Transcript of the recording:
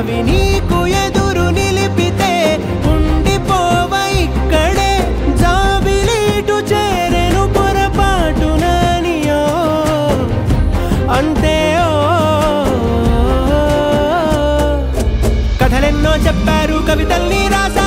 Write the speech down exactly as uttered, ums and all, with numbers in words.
అవి నీకు ఎదురు నిలిపితే ఉండిపోవ ఇక్కడే జాబిలీటు చేరెను పొరపాటుననియో అంతే కథలెన్నో చెప్పారు కవితల్ని రాశారు